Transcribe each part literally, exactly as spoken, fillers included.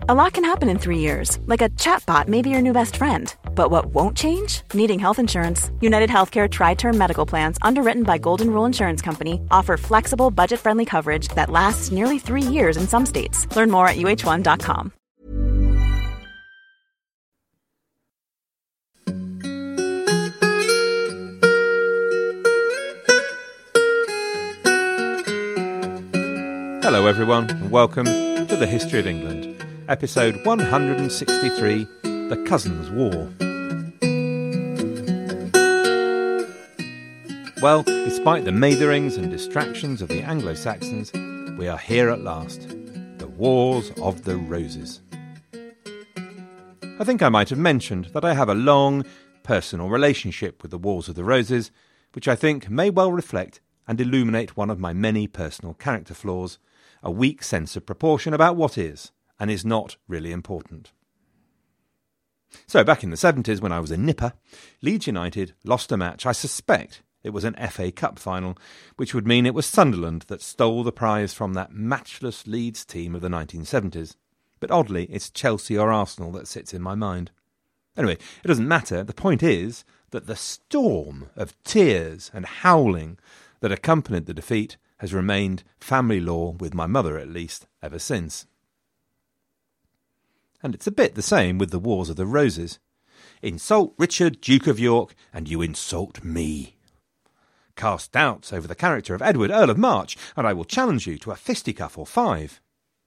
A lot can happen in three years, like a chatbot may be your new best friend. But what won't change? Needing health insurance. United Healthcare Tri-Term Medical Plans, underwritten by Golden Rule Insurance Company, offer flexible, budget-friendly coverage that lasts nearly three years in some states. Learn more at U H one dot com. Hello everyone, and welcome to the History of England. Episode one hundred sixty-three, The Cousins' War. Well, despite the matherings and distractions of the Anglo-Saxons, we are here at last. The Wars of the Roses. I think I might have mentioned that I have a long, personal relationship with the Wars of the Roses, which I think may well reflect and illuminate one of my many personal character flaws, a weak sense of proportion about what is and is not really important. So, back in the seventies, when I was a nipper, Leeds United lost a match. I suspect it was an F A Cup final, which would mean it was Sunderland that stole the prize from that matchless Leeds team of the nineteen seventies. But oddly, it's Chelsea or Arsenal that sits in my mind. Anyway, it doesn't matter. The point is that the storm of tears and howling that accompanied the defeat has remained family law, with my mother at least, ever since. And it's a bit the same with the Wars of the Roses. Insult Richard, Duke of York, and you insult me. Cast doubts over the character of Edward, Earl of March, and I will challenge you to a fisticuff or five.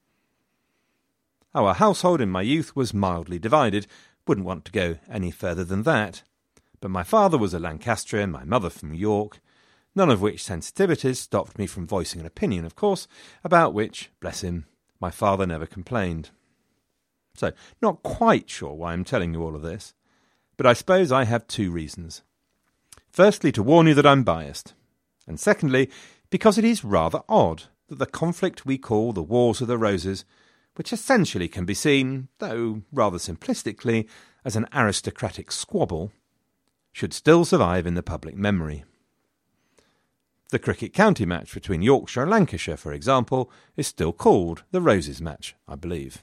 Our household in my youth was mildly divided. Wouldn't want to go any further than that. But my father was a Lancastrian, my mother from York, none of which sensitivities stopped me from voicing an opinion, of course, about which, bless him, my father never complained. So, not quite sure why I'm telling you all of this, but I suppose I have two reasons. Firstly, to warn you that I'm biased, and secondly, because it is rather odd that the conflict we call the Wars of the Roses, which essentially can be seen, though rather simplistically, as an aristocratic squabble, should still survive in the public memory. The cricket county match between Yorkshire and Lancashire, for example, is still called the Roses match, I believe.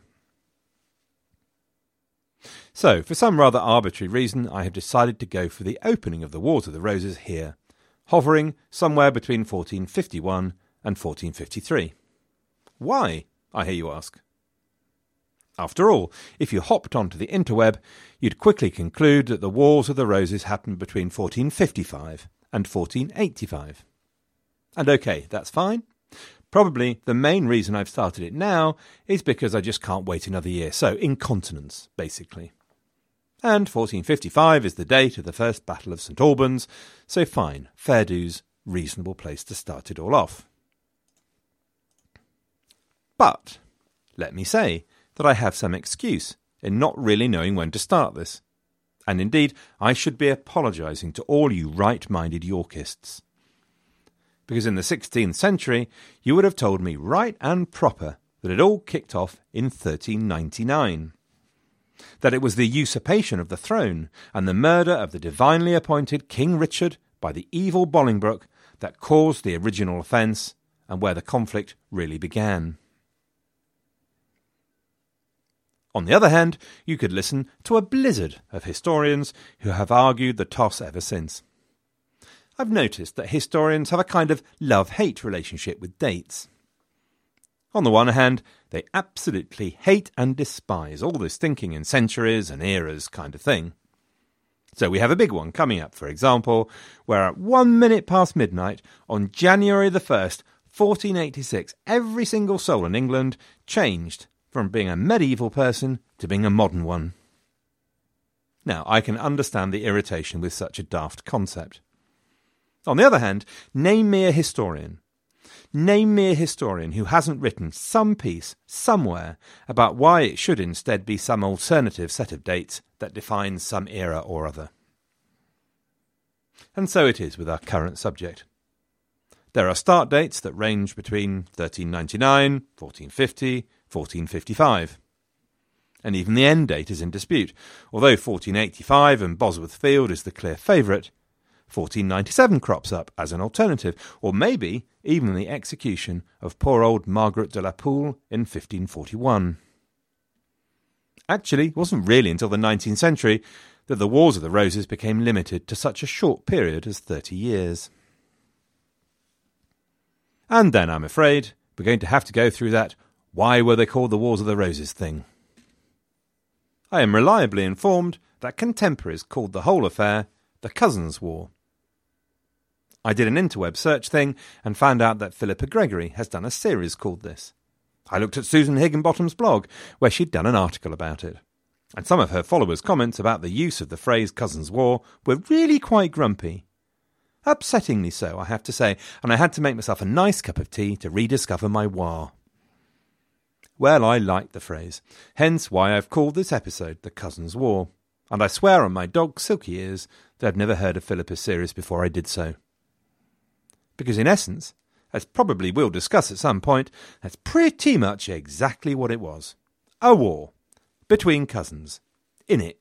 So, for some rather arbitrary reason, I have decided to go for the opening of the Wars of the Roses here, hovering somewhere between fourteen fifty-one and fourteen fifty-three. Why, I hear you ask? After all, if you hopped onto the interweb, you'd quickly conclude that the Wars of the Roses happened between fourteen fifty-five and fourteen eighty-five. And okay, that's fine. Probably the main reason I've started it now is because I just can't wait another year. So, incontinence, basically. And fourteen fifty-five is the date of the First Battle of St Albans, so fine, fair dues, reasonable place to start it all off. But, let me say that I have some excuse in not really knowing when to start this. And indeed, I should be apologising to all you right-minded Yorkists. Because in the sixteenth century, you would have told me right and proper that it all kicked off in thirteen ninety-nine. That it was the usurpation of the throne and the murder of the divinely appointed King Richard by the evil Bolingbroke that caused the original offence and where the conflict really began. On the other hand, you could listen to a blizzard of historians who have argued the toss ever since. I've noticed that historians have a kind of love-hate relationship with dates. On the one hand, they absolutely hate and despise all this thinking in centuries and eras kind of thing. So we have a big one coming up, for example, where at one minute past midnight on January the first, fourteen eighty-six, every single soul in England changed from being a medieval person to being a modern one. Now, I can understand the irritation with such a daft concept. On the other hand, name me a historian. Name me a historian who hasn't written some piece somewhere about why it should instead be some alternative set of dates that defines some era or other. And so it is with our current subject. There are start dates that range between thirteen ninety-nine, fourteen fifty, fourteen fifty-five. And even the end date is in dispute. Although fourteen eighty-five and Bosworth Field is the clear favourite, fourteen ninety-seven crops up as an alternative, or maybe even the execution of poor old Margaret de la Pole in fifteen forty-one. Actually, it wasn't really until the nineteenth century that the Wars of the Roses became limited to such a short period as thirty years. And then, I'm afraid, we're going to have to go through that why were they called the Wars of the Roses thing. I am reliably informed that contemporaries called the whole affair the Cousins' War. I did an interweb search thing and found out that Philippa Gregory has done a series called this. I looked at Susan Higginbottom's blog, where she'd done an article about it. And some of her followers' comments about the use of the phrase Cousins' War were really quite grumpy. Upsettingly so, I have to say, and I had to make myself a nice cup of tea to rediscover my war. Well, I like the phrase, hence why I've called this episode The Cousins' War, and I swear on my dog's silky ears that I've never heard of Philippa's series before I did so. Because in essence, as probably we'll discuss at some point, that's pretty much exactly what it was. A war between cousins, in it.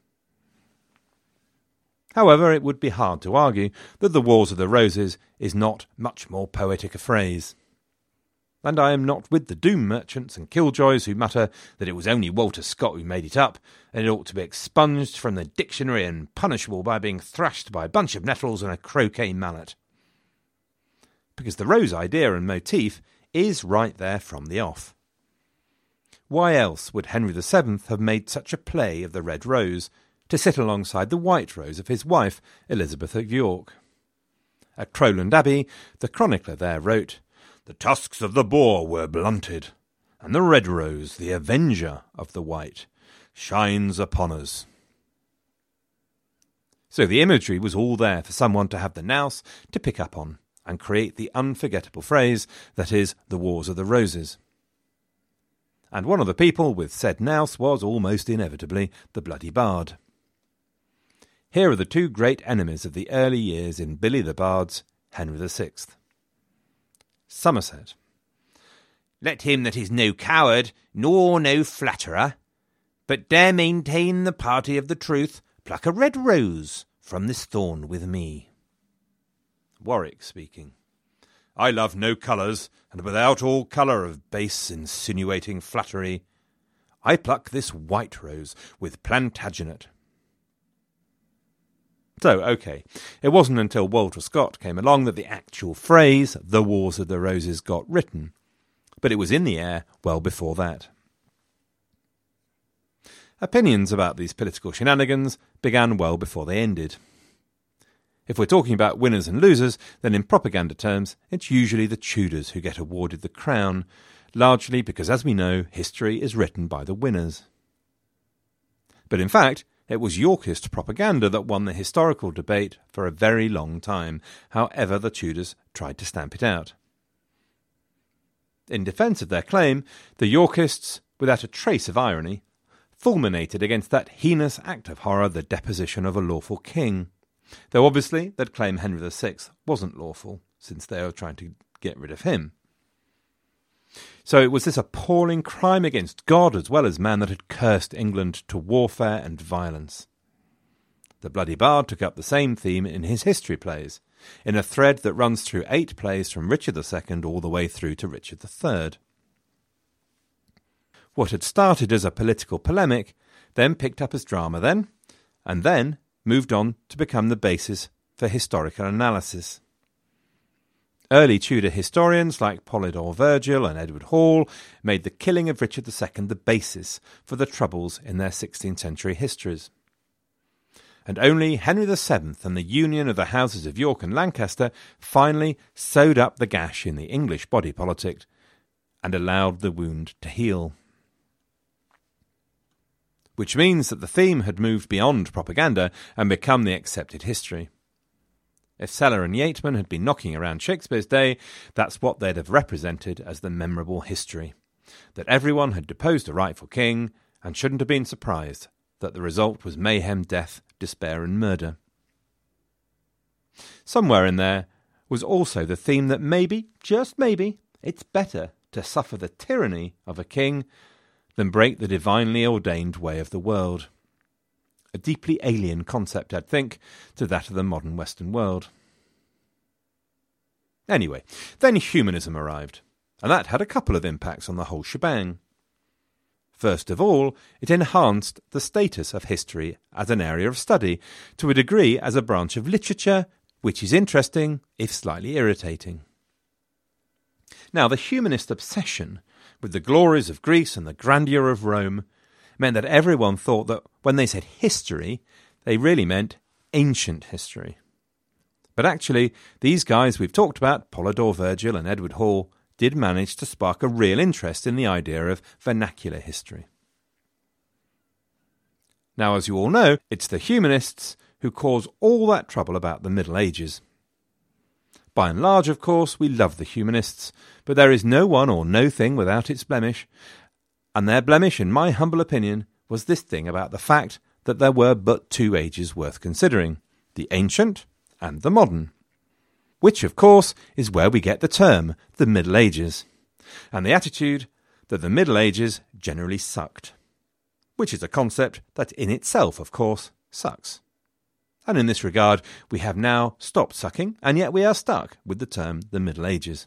However, it would be hard to argue that the Wars of the Roses is not much more poetic a phrase. And I am not with the doom merchants and killjoys who mutter that it was only Walter Scott who made it up, and it ought to be expunged from the dictionary and punishable by being thrashed by a bunch of nettles and a croquet mallet. Because the rose idea and motif is right there from the off. Why else would Henry the Seventh have made such a play of the red rose to sit alongside the white rose of his wife, Elizabeth of York? At Crowland Abbey, the chronicler there wrote, "The tusks of the boar were blunted, and the red rose, the avenger of the white, shines upon us." So the imagery was all there for someone to have the nous to pick up on and create the unforgettable phrase that is the Wars of the Roses. And one of the people with said nous was almost inevitably the Bloody Bard. Here are the two great enemies of the early years in Billy the Bard's Henry the Sixth. Somerset. Let him that is no coward, nor no flatterer, but dare maintain the party of the truth, pluck a red rose from this thorn with me. Warwick speaking. I love no colours, and without all colour of base insinuating flattery, I pluck this white rose with Plantagenet. So, OK, it wasn't until Walter Scott came along that the actual phrase, the Wars of the Roses, got written, but it was in the air well before that. Opinions about these political shenanigans began well before they ended. If we're talking about winners and losers, then in propaganda terms, it's usually the Tudors who get awarded the crown, largely because, as we know, history is written by the winners. But in fact, it was Yorkist propaganda that won the historical debate for a very long time, however the Tudors tried to stamp it out. In defence of their claim, the Yorkists, without a trace of irony, fulminated against that heinous act of horror, the deposition of a lawful king. Though obviously they'd claim Henry the Sixth wasn't lawful, since they were trying to get rid of him. So it was this appalling crime against God as well as man that had cursed England to warfare and violence. The Bloody Bard took up the same theme in his history plays, in a thread that runs through eight plays from Richard the Second all the way through to Richard the Third. What had started as a political polemic then picked up as drama then, and then moved on to become the basis for historical analysis. Early Tudor historians like Polydore Virgil and Edward Hall made the killing of Richard the Second the basis for the troubles in their sixteenth century histories. And only Henry the Seventh and the union of the houses of York and Lancaster finally sewed up the gash in the English body politic and allowed the wound to heal. Which means that the theme had moved beyond propaganda and become the accepted history. If Sellar and Yeatman had been knocking around Shakespeare's day, that's what they'd have represented as the memorable history. That everyone had deposed a rightful king and shouldn't have been surprised that the result was mayhem, death, despair and murder. Somewhere in there was also the theme that maybe, just maybe, it's better to suffer the tyranny of a king than break the divinely ordained way of the world. A deeply alien concept, I'd think, to that of the modern Western world. Anyway, then humanism arrived, and that had a couple of impacts on the whole shebang. First of all, it enhanced the status of history as an area of study, to a degree as a branch of literature, which is interesting, if slightly irritating. Now, the humanist obsession with the glories of Greece and the grandeur of Rome meant that everyone thought that when they said history, they really meant ancient history. But actually, these guys we've talked about, Polydore Vergil and Edward Hall, did manage to spark a real interest in the idea of vernacular history. Now, as you all know, it's the humanists who cause all that trouble about the Middle Ages. By and large, of course, we love the humanists, but there is no one or no thing without its blemish, and their blemish, in my humble opinion, was this thing about the fact that there were but two ages worth considering, the ancient and the modern. Which, of course, is where we get the term, the Middle Ages, and the attitude that the Middle Ages generally sucked, which is a concept that in itself, of course, sucks. And in this regard, we have now stopped sucking, and yet we are stuck with the term the Middle Ages.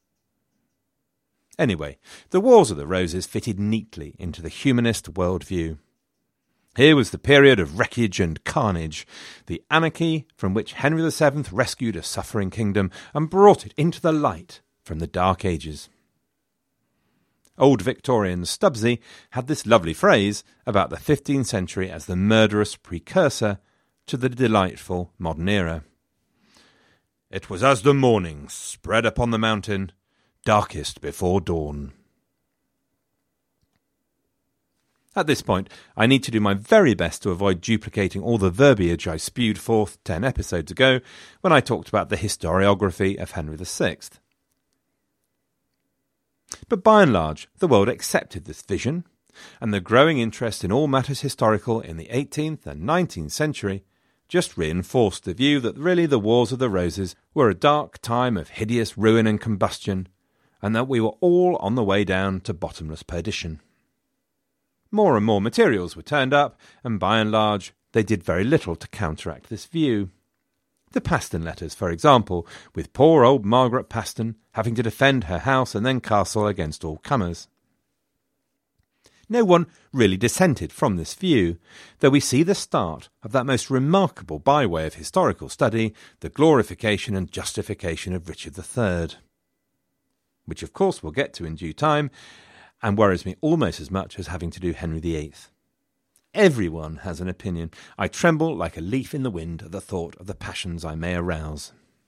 Anyway, the Wars of the Roses fitted neatly into the humanist worldview. Here was the period of wreckage and carnage, the anarchy from which Henry the Seventh rescued a suffering kingdom and brought it into the light from the Dark Ages. Old Victorian Stubbsy had this lovely phrase about the fifteenth century as the murderous precursor to the delightful modern era. It was as the morning spread upon the mountain, darkest before dawn. At this point, I need to do my very best to avoid duplicating all the verbiage I spewed forth ten episodes ago when I talked about the historiography of Henry the Sixth. But by and large, the world accepted this vision, and the growing interest in all matters historical in the eighteenth and nineteenth century just reinforced the view that really the Wars of the Roses were a dark time of hideous ruin and combustion, and that we were all on the way down to bottomless perdition. More and more materials were turned up, and by and large, they did very little to counteract this view. The Paston letters, for example, with poor old Margaret Paston having to defend her house and then castle against all comers. No one really dissented from this view, though we see the start of that most remarkable byway of historical study, the glorification and justification of Richard the Third, which of course we'll get to in due time, and worries me almost as much as having to do Henry the Eighth. Everyone has an opinion. I tremble like a leaf in the wind at the thought of the passions I may arouse.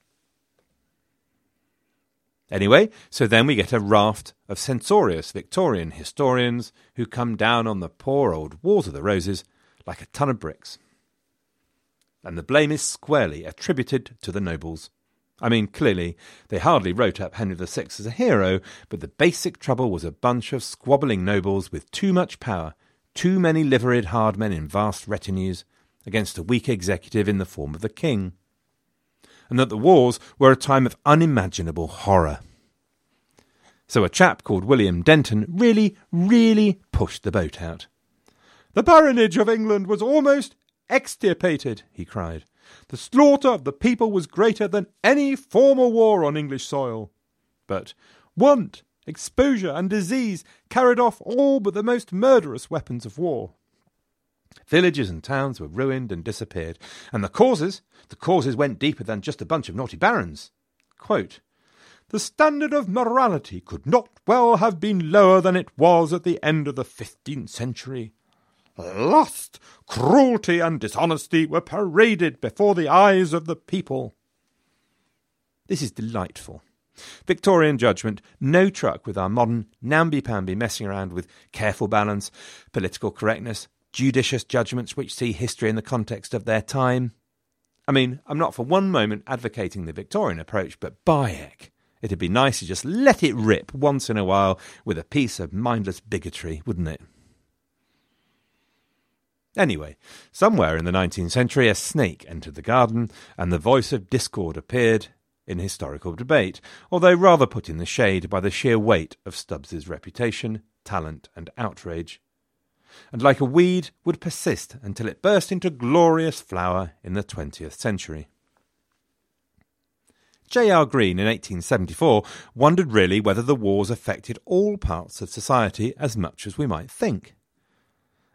Anyway, so then we get a raft of censorious Victorian historians who come down on the poor old Wars of the Roses like a ton of bricks. And the blame is squarely attributed to the nobles. I mean, clearly, they hardly wrote up Henry the Sixth as a hero, but the basic trouble was a bunch of squabbling nobles with too much power, too many liveried hard men in vast retinues, against a weak executive in the form of the king. And that the wars were a time of unimaginable horror. So a chap called William Denton really, really pushed the boat out. "The baronage of England was almost extirpated," he cried. "The slaughter of the people was greater than any former war on English soil. But want, exposure, and disease carried off all but the most murderous weapons of war. Villages and towns were ruined and disappeared, and the causes, the causes went deeper than just a bunch of naughty barons. Quote, the standard of morality could not well have been lower than it was at the end of the fifteenth century. Lust, cruelty, and dishonesty were paraded before the eyes of the people." This is delightful. Victorian judgment, no truck with our modern namby-pamby messing around with careful balance, political correctness, judicious judgments which see history in the context of their time. I mean, I'm not for one moment advocating the Victorian approach, but by heck, it'd be nice to just let it rip once in a while with a piece of mindless bigotry, wouldn't it? Anyway, somewhere in the nineteenth century a snake entered the garden, and the voice of discord appeared in historical debate, although rather put in the shade by the sheer weight of Stubbs's reputation, talent, and outrage, and like a weed would persist until it burst into glorious flower in the twentieth century. J R Green in eighteen seventy-four wondered really whether the wars affected all parts of society as much as we might think.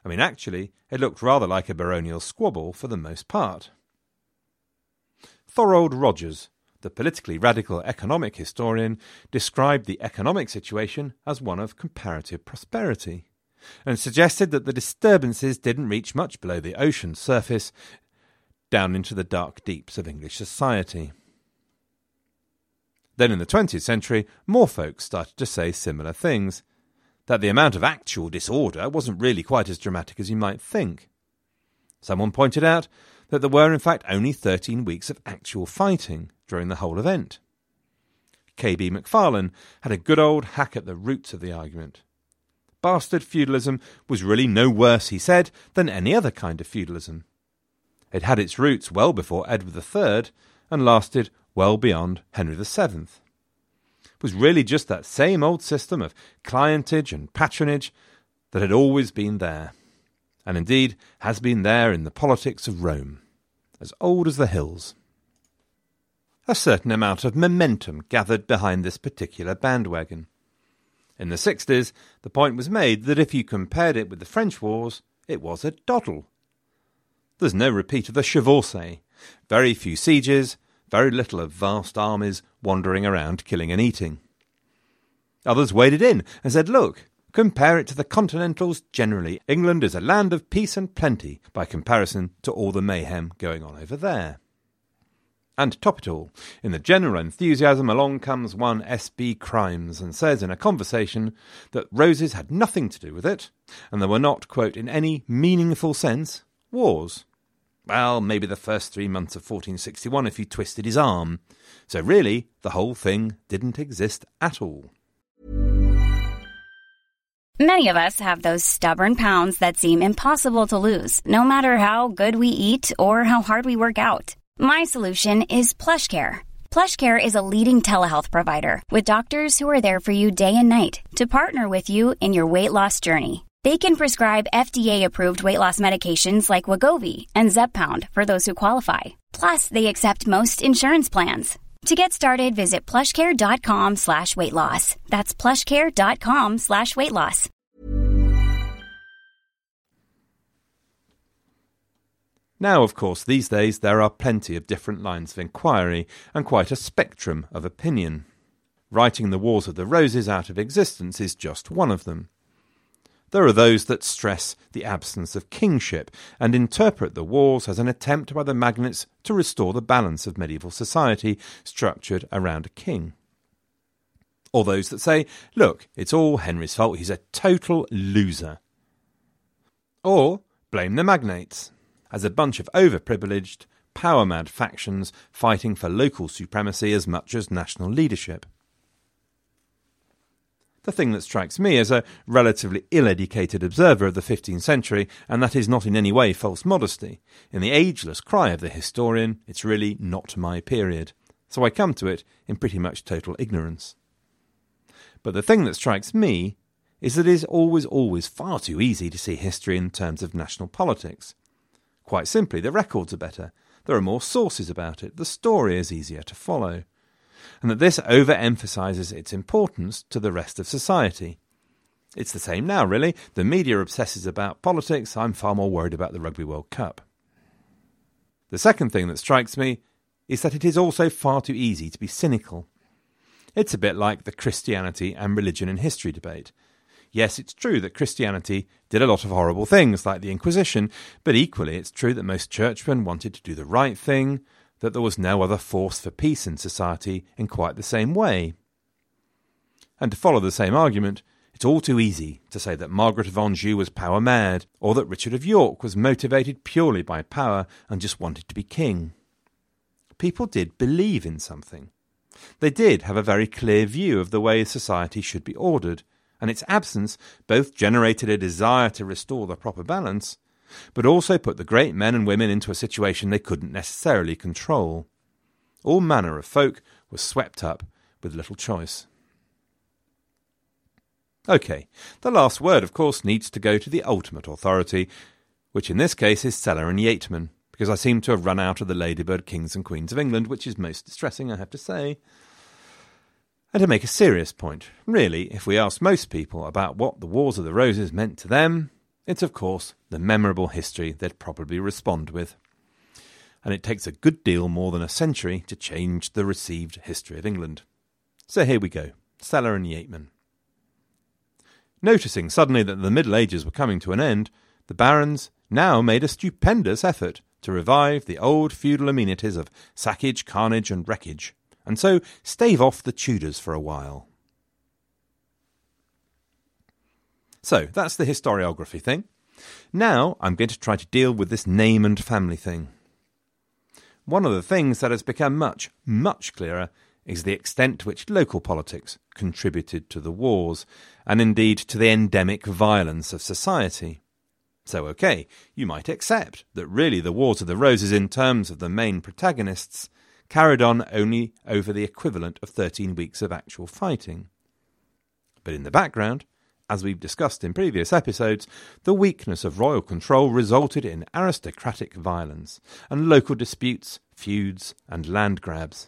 I mean, actually, it looked rather like a baronial squabble for the most part. Thorold Rogers, the politically radical economic historian, described the economic situation as one of comparative prosperity, and suggested that the disturbances didn't reach much below the ocean surface, down into the dark deeps of English society. Then in the twentieth century, more folks started to say similar things, that the amount of actual disorder wasn't really quite as dramatic as you might think. Someone pointed out that there were in fact only thirteen weeks of actual fighting during the whole event. K B Macfarlane had a good old hack at the roots of the argument. Bastard feudalism was really no worse, he said, than any other kind of feudalism. It had its roots well before Edward the Third and lasted well beyond Henry the Seventh. It was really just that same old system of clientage and patronage that had always been there, and indeed has been there in the politics of Rome, as old as the hills. A certain amount of momentum gathered behind this particular bandwagon. In the sixties, the point was made that if you compared it with the French wars, it was a doddle. There's no repeat of the chevauchée, very few sieges, very little of vast armies wandering around killing and eating. Others waded in and said, look, compare it to the Continentals generally. England is a land of peace and plenty by comparison to all the mayhem going on over there. And to top it all, in the general enthusiasm along comes one S B Crimes and says in a conversation that roses had nothing to do with it, and there were not, quote, in any meaningful sense, wars. Well, maybe the first three months of fourteen sixty-one if he twisted his arm. So really, the whole thing didn't exist at all. Many of us have those stubborn pounds that seem impossible to lose, no matter how good we eat or how hard we work out. My solution is PlushCare. PlushCare is a leading telehealth provider with doctors who are there for you day and night to partner with you in your weight loss journey. They can prescribe F D A-approved weight loss medications like Wegovy and Zepbound for those who qualify. Plus, they accept most insurance plans. To get started, visit plushcare.com slash weight loss. That's plushcare.com slash weight loss. Now, of course, these days there are plenty of different lines of inquiry and quite a spectrum of opinion. Writing the Wars of the Roses out of existence is just one of them. There are those that stress the absence of kingship and interpret the wars as an attempt by the magnates to restore the balance of medieval society structured around a king. Or those that say, look, it's all Henry's fault, he's a total loser. Or blame the magnates as a bunch of overprivileged, power-mad factions fighting for local supremacy as much as national leadership. The thing that strikes me as a relatively ill-educated observer of the fifteenth century, and that is not in any way false modesty, in the ageless cry of the historian, it's really not my period, so I come to it in pretty much total ignorance. But the thing that strikes me is that it is always, always far too easy to see history in terms of national politics. Quite simply, the records are better, there are more sources about it, the story is easier to follow, and that this overemphasises its importance to the rest of society. It's the same now, really. The media obsesses about politics. I'm far more worried about the Rugby World Cup. The second thing that strikes me is that it is also far too easy to be cynical. It's a bit like the Christianity and religion and history debate. Yes, it's true that Christianity did a lot of horrible things, like the Inquisition, but equally it's true that most churchmen wanted to do the right thing, that there was no other force for peace in society in quite the same way. And to follow the same argument, it's all too easy to say that Margaret of Anjou was power-mad, or that Richard of York was motivated purely by power and just wanted to be king. People did believe in something. They did have a very clear view of the way society should be ordered, and its absence both generated a desire to restore the proper balance, but also put the great men and women into a situation they couldn't necessarily control. All manner of folk were swept up with little choice. OK, the last word, of course, needs to go to the ultimate authority, which in this case is Sellar and Yeatman, because I seem to have run out of the Ladybird Kings and Queens of England, which is most distressing, I have to say. And to make a serious point, really, if we ask most people about what the Wars of the Roses meant to them, It's, of course, the memorable history they'd probably respond with. And it takes a good deal more than a century to change the received history of England. So here we go, Stella and Yeatman. Noticing suddenly that the Middle Ages were coming to an end, the barons now made a stupendous effort to revive the old feudal amenities of sackage, carnage and wreckage, and so stave off the Tudors for a while. So, that's the historiography thing. Now I'm going to try to deal with this name and family thing. One of the things that has become much, much clearer is the extent to which local politics contributed to the wars, and indeed to the endemic violence of society. So, okay, you might accept that really the Wars of the Roses, in terms of the main protagonists, carried on only over the equivalent of thirteen weeks of actual fighting. But in the background, as we've discussed in previous episodes, the weakness of royal control resulted in aristocratic violence and local disputes, feuds and land grabs.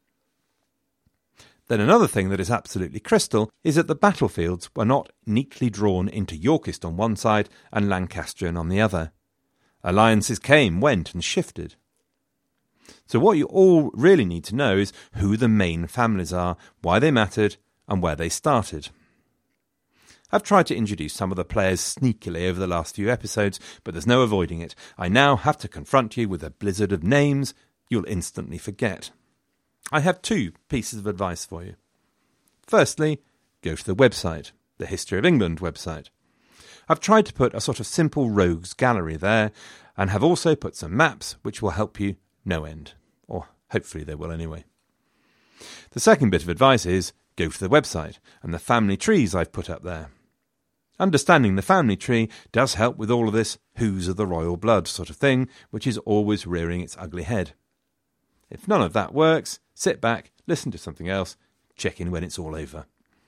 Then another thing that is absolutely crystal is that the battlefields were not neatly drawn into Yorkist on one side and Lancastrian on the other. Alliances came, went and shifted. So what you all really need to know is who the main families are, why they mattered and where they started. I've tried to introduce some of the players sneakily over the last few episodes, but there's no avoiding it. I now have to confront you with a blizzard of names you'll instantly forget. I have two pieces of advice for you. Firstly, go to the website, the History of England website. I've tried to put a sort of simple rogues gallery there, and have also put some maps which will help you no end. Or hopefully they will anyway. The second bit of advice is go to the website and the family trees I've put up there. Understanding the family tree does help with all of this who's of the royal blood sort of thing, which is always rearing its ugly head. If none of that works, sit back, listen to something else, check in when it's all over.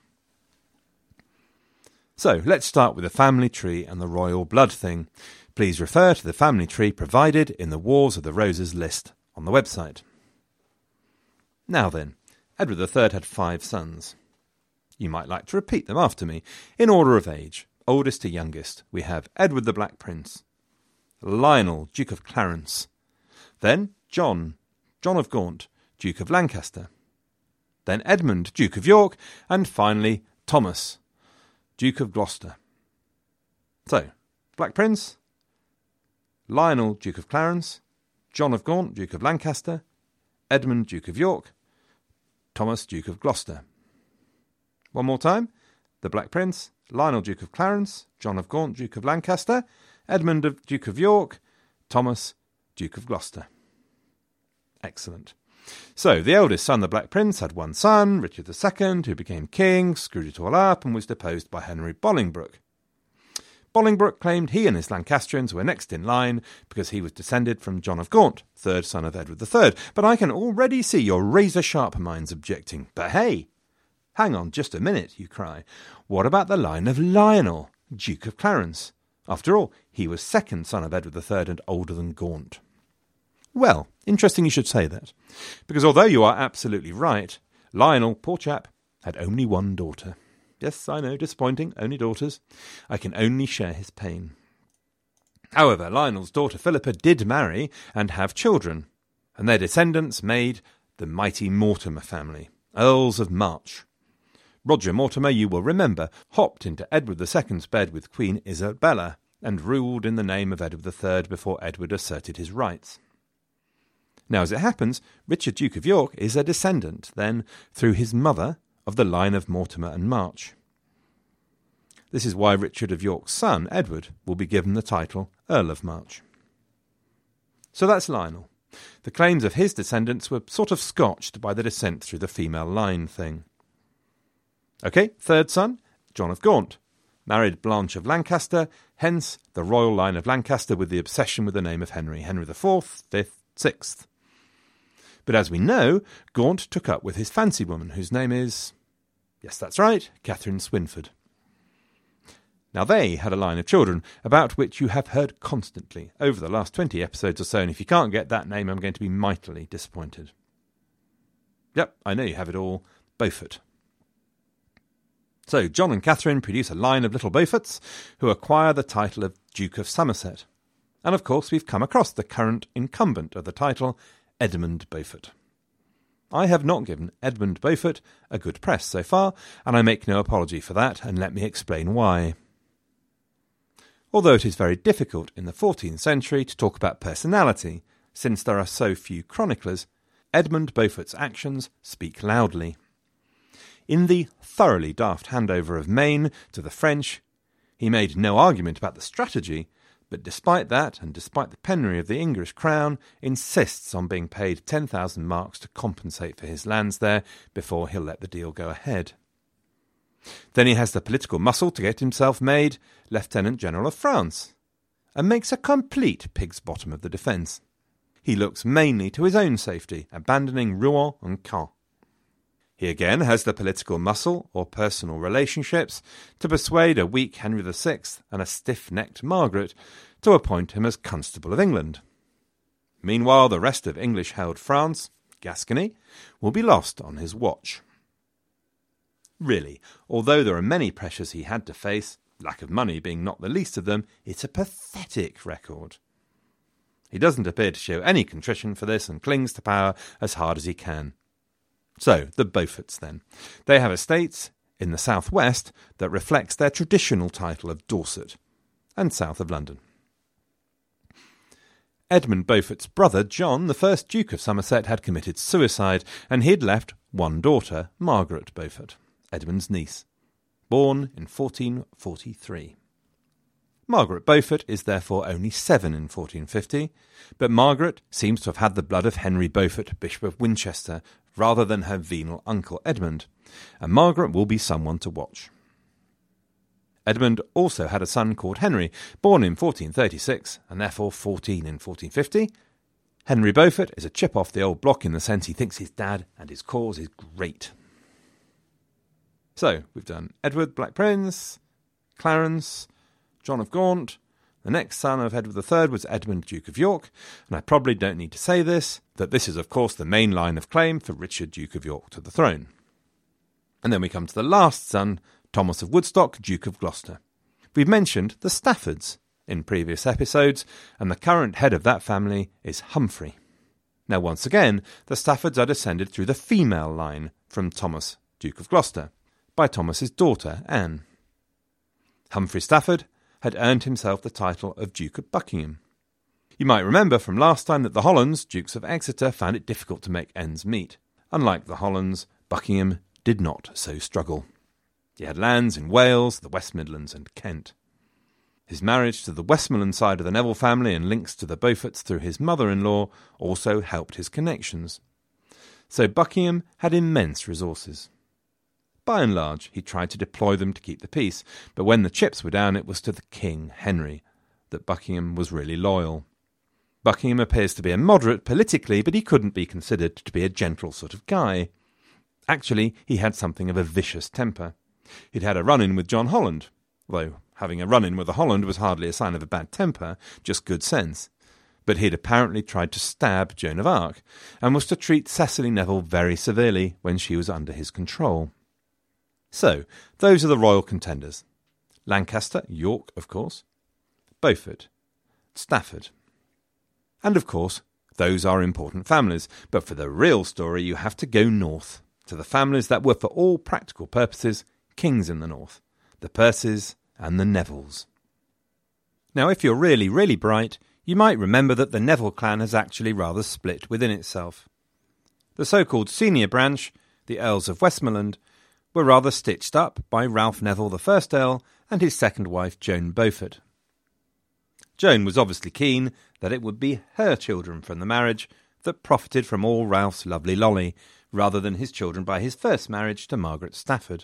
So, let's start with the family tree and the royal blood thing. Please refer to the family tree provided in the Wars of the Roses list on the website. Now then, Edward the Third had five sons. You might like to repeat them after me. In order of age, oldest to youngest, we have Edward the Black Prince, Lionel, Duke of Clarence, then John, John of Gaunt, Duke of Lancaster, then Edmund, Duke of York, and finally Thomas, Duke of Gloucester. So, Black Prince, Lionel, Duke of Clarence, John of Gaunt, Duke of Lancaster, Edmund, Duke of York, Thomas, Duke of Gloucester. One more time. The Black Prince, Lionel, Duke of Clarence, John of Gaunt, Duke of Lancaster, Edmund, of Duke of York, Thomas, Duke of Gloucester. Excellent. So, the eldest son, the Black Prince, had one son, Richard the Second, who became king, screwed it all up, and was deposed by Henry Bolingbroke. Bolingbroke claimed he and his Lancastrians were next in line because he was descended from John of Gaunt, third son of Edward the Third. But I can already see your razor-sharp minds objecting. But hey, hang on just a minute, you cry. What about the line of Lionel, Duke of Clarence? After all, he was second son of Edward the Third and older than Gaunt. Well, interesting you should say that, because although you are absolutely right, Lionel, poor chap, had only one daughter. Yes, I know, disappointing, only daughters. I can only share his pain. However, Lionel's daughter Philippa did marry and have children, and their descendants made the mighty Mortimer family, Earls of March. Roger Mortimer, you will remember, hopped into Edward the Second's bed with Queen Isabella and ruled in the name of Edward the Third before Edward asserted his rights. Now, as it happens, Richard, Duke of York, is a descendant, then, through his mother, of the line of Mortimer and March. This is why Richard of York's son, Edward, will be given the title Earl of March. So that's Lionel. The claims of his descendants were sort of scotched by the descent through the female line thing. OK, third son, John of Gaunt, married Blanche of Lancaster, hence the royal line of Lancaster with the obsession with the name of Henry, Henry the Fourth, Fifth, Sixth. But as we know, Gaunt took up with his fancy woman, whose name is, yes, that's right, Catherine Swynford. Now they had a line of children, about which you have heard constantly over the last twenty episodes or so, and if you can't get that name, I'm going to be mightily disappointed. Yep, I know you have it all, Beaufort. So John and Catherine produce a line of little Beauforts who acquire the title of Duke of Somerset. And of course we've come across the current incumbent of the title, Edmund Beaufort. I have not given Edmund Beaufort a good press so far, and I make no apology for that, and let me explain why. Although it is very difficult in the fourteenth century to talk about personality, since there are so few chroniclers, Edmund Beaufort's actions speak loudly. In the thoroughly daft handover of Maine to the French, he made no argument about the strategy, but despite that, and despite the penury of the English crown, insists on being paid ten thousand marks to compensate for his lands there before he'll let the deal go ahead. Then he has the political muscle to get himself made Lieutenant General of France, and makes a complete pig's bottom of the defence. He looks mainly to his own safety, abandoning Rouen and Caen. He again has the political muscle, or personal relationships, to persuade a weak Henry the Sixth and a stiff-necked Margaret to appoint him as Constable of England. Meanwhile, the rest of English-held France, Gascony, will be lost on his watch. Really, although there are many pressures he had to face, lack of money being not the least of them, it's a pathetic record. He doesn't appear to show any contrition for this and clings to power as hard as he can. So, the Beauforts then. They have estates in the southwest that reflects their traditional title of Dorset, and south of London. Edmund Beaufort's brother, John, the first Duke of Somerset, had committed suicide, and he'd left one daughter, Margaret Beaufort, Edmund's niece, born in fourteen forty-three. Margaret Beaufort is therefore only seven in fourteen fifty, but Margaret seems to have had the blood of Henry Beaufort, Bishop of Winchester, rather than her venal uncle Edmund, and Margaret will be someone to watch. Edmund also had a son called Henry, born in fourteen thirty-six, and therefore fourteen in fourteen fifty. Henry Beaufort is a chip off the old block in the sense he thinks his dad and his cause is great. So, we've done Edward, Black Prince, Clarence, John of Gaunt. The next son of Edward the Third was Edmund, Duke of York, and I probably don't need to say this, that this is of course the main line of claim for Richard, Duke of York, to the throne. And then we come to the last son, Thomas of Woodstock, Duke of Gloucester. We've mentioned the Staffords in previous episodes, and the current head of that family is Humphrey. Now once again, the Staffords are descended through the female line from Thomas, Duke of Gloucester, by Thomas's daughter, Anne. Humphrey Stafford had earned himself the title of Duke of Buckingham. You might remember from last time that the Hollands, Dukes of Exeter, found it difficult to make ends meet. Unlike the Hollands, Buckingham did not so struggle. He had lands in Wales, the West Midlands and Kent. His marriage to the Westmoreland side of the Neville family and links to the Beauforts through his mother-in-law also helped his connections. So Buckingham had immense resources. By and large, he tried to deploy them to keep the peace, but when the chips were down, it was to the King, Henry, that Buckingham was really loyal. Buckingham appears to be a moderate politically, but he couldn't be considered to be a gentle sort of guy. Actually, he had something of a vicious temper. He'd had a run-in with John Holland, though having a run-in with a Holland was hardly a sign of a bad temper, just good sense. But he'd apparently tried to stab Joan of Arc, and was to treat Cecily Neville very severely when she was under his control. So, those are the royal contenders. Lancaster, York, of course, Beaufort, Stafford. And of course, those are important families, but for the real story you have to go north, to the families that were for all practical purposes kings in the north, the Percys and the Nevilles. Now if you're really, really bright, you might remember that the Neville clan has actually rather split within itself. The so-called senior branch, the Earls of Westmoreland, were rather stitched up by Ralph Neville the first Earl and his second wife Joan Beaufort. Joan was obviously keen that it would be her children from the marriage that profited from all Ralph's lovely lolly, rather than his children by his first marriage to Margaret Stafford.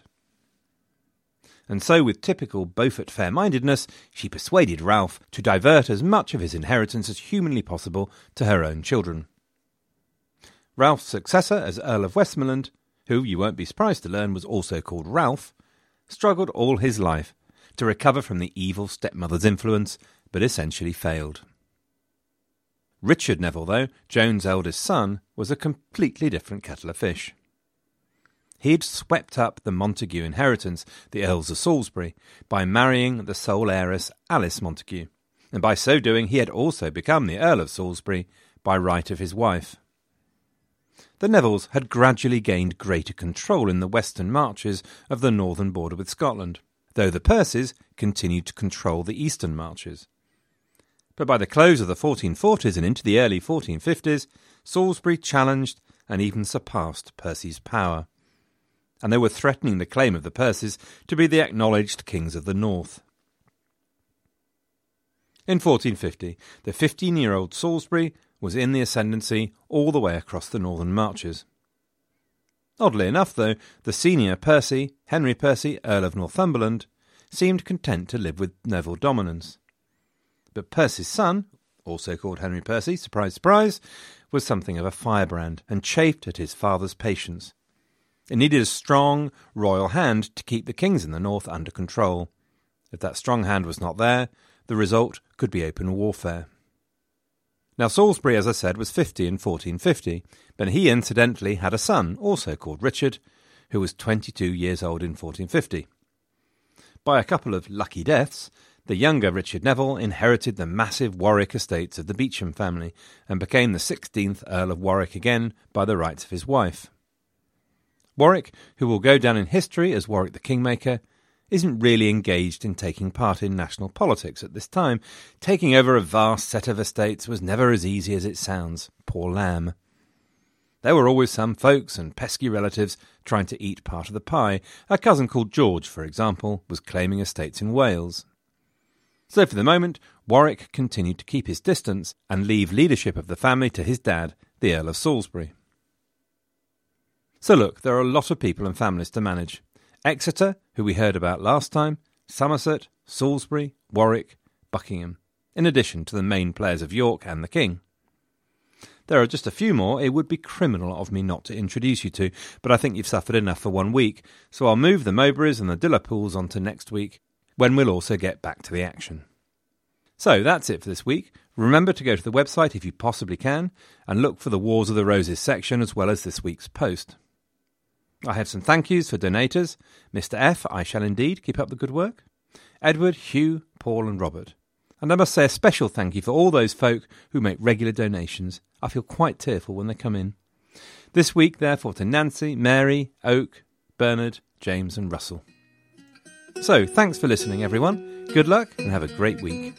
And so, with typical Beaufort fair-mindedness, she persuaded Ralph to divert as much of his inheritance as humanly possible to her own children. Ralph's successor as Earl of Westmoreland, who you won't be surprised to learn was also called Ralph, struggled all his life to recover from the evil stepmother's influence, but essentially failed. Richard Neville, though, Joan's eldest son, was a completely different kettle of fish. he'd swept up the Montague inheritance, the Earls of Salisbury, by marrying the sole heiress Alice Montague, and by so doing he had also become the Earl of Salisbury by right of his wife. The Nevilles had gradually gained greater control in the western marches of the northern border with Scotland, though the Percys continued to control the eastern marches. But by the close of the fourteen forties and into the early fourteen fifties, Salisbury challenged and even surpassed Percy's power, and they were threatening the claim of the Percys to be the acknowledged kings of the north. In fourteen fifty, the fifteen-year-old Salisbury was in the ascendancy all the way across the northern marches. Oddly enough, though, the senior Percy, Henry Percy, Earl of Northumberland, seemed content to live with Neville dominance. But Percy's son, also called Henry Percy, surprise, surprise, was something of a firebrand and chafed at his father's patience. It needed a strong royal hand to keep the kings in the north under control. If that strong hand was not there, the result could be open warfare. Now Salisbury, as I said, was fifty in fourteen fifty, but he incidentally had a son, also called Richard, who was twenty-two years old in fourteen fifty. By a couple of lucky deaths, the younger Richard Neville inherited the massive Warwick estates of the Beauchamp family and became the sixteenth Earl of Warwick again by the rights of his wife. Warwick, who will go down in history as Warwick the Kingmaker, isn't really engaged in taking part in national politics at this time. Taking over a vast set of estates was never as easy as it sounds. Poor lamb. There were always some folks and pesky relatives trying to eat part of the pie. A cousin called George, for example, was claiming estates in Wales. So for the moment, Warwick continued to keep his distance and leave leadership of the family to his dad, the Earl of Salisbury. So look, there are a lot of people and families to manage. Exeter, who we heard about last time, Somerset, Salisbury, Warwick, Buckingham, in addition to the main players of York and the King. There are just a few more it would be criminal of me not to introduce you to, but I think you've suffered enough for one week, so I'll move the Mowbrays and the Dillapools on to next week, when we'll also get back to the action. So that's it for this week. Remember to go to the website if you possibly can, and look for the Wars of the Roses section as well as this week's post. I have some thank yous for donators. Mister F, I shall indeed keep up the good work. Edward, Hugh, Paul and Robert. And I must say a special thank you for all those folk who make regular donations. I feel quite tearful when they come in. This week, therefore, to Nancy, Mary, Oak, Bernard, James and Russell. So, thanks for listening, everyone. Good luck and have a great week.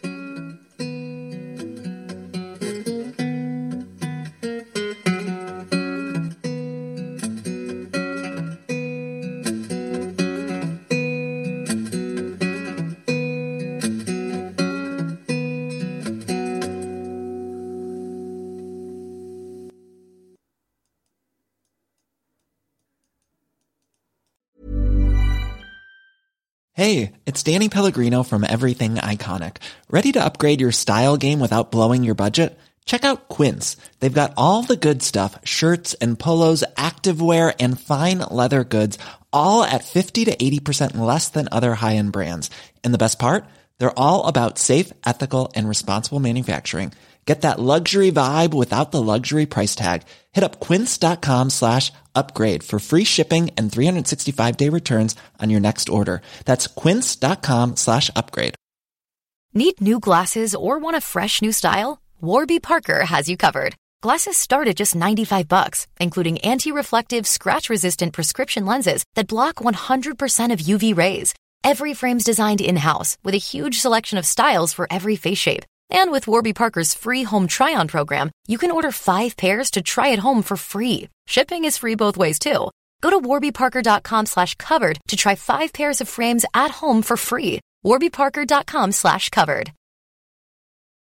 Hey, it's Danny Pellegrino from Everything Iconic. Ready to upgrade your style game without blowing your budget? Check out Quince. They've got all the good stuff, shirts and polos, activewear, and fine leather goods, all at fifty to eighty percent less than other high-end brands. And the best part? They're all about safe, ethical, and responsible manufacturing. Get that luxury vibe without the luxury price tag. Hit up quince.com slash upgrade for free shipping and three sixty-five day returns on your next order. That's quince.com slash upgrade. Need new glasses or want a fresh new style? Warby Parker has you covered. Glasses start at just ninety-five bucks, including anti-reflective, scratch-resistant prescription lenses that block one hundred percent of U V rays. Every frame's designed in-house with a huge selection of styles for every face shape. And with Warby Parker's free home try-on program, you can order five pairs to try at home for free. Shipping is free both ways, too. Go to warbyparker.com slash covered to try five pairs of frames at home for free. warbyparker.com slash covered.